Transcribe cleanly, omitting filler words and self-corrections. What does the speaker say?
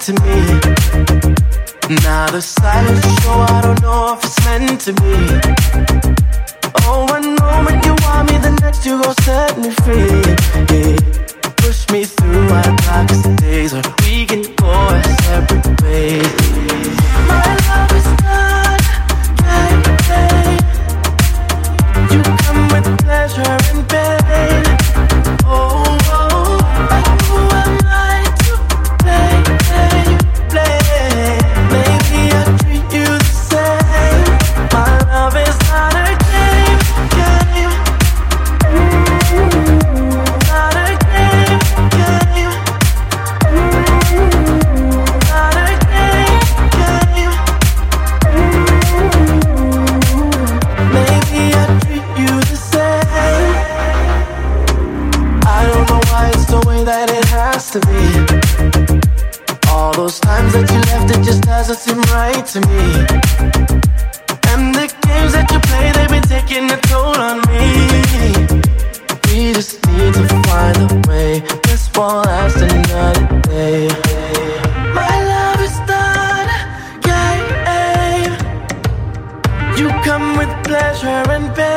to me. Now the silence show, I don't know if it's meant to be. Oh, one moment you want me, the next you gon' set me free. Yeah. Push me through our darkest days, or we can go our separate ways. My love is not game. You come with pleasure and pain. Oh, oh, like who am I to play? Maybe I treat you the same. My love is not a game. Not a game. Not a game. Maybe I treat you the same. I don't know why it's the way that it has to be. All those times that you left, it just doesn't seem right to me. And the games that you play, they've been taking a toll on me. We just need to find a way. This won't last another day. My love is not a game. You come with pleasure and pain.